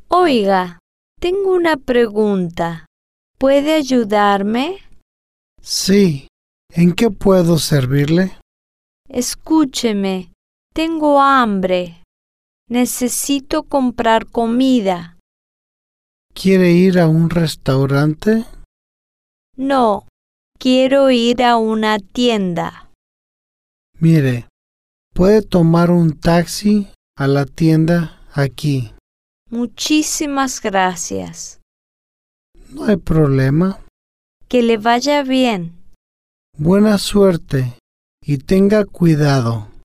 Oiga, tengo una pregunta. ¿Puede ayudarme? Sí. ¿En qué puedo servirle? Escúcheme, tengo hambre. Necesito comprar comida. ¿Quiere ir a un restaurante? No, quiero ir a una tienda. Mire, puede tomar un taxi a la tienda aquí. Muchísimas gracias. No hay problema. Que le vaya bien. Buena suerte y tenga cuidado.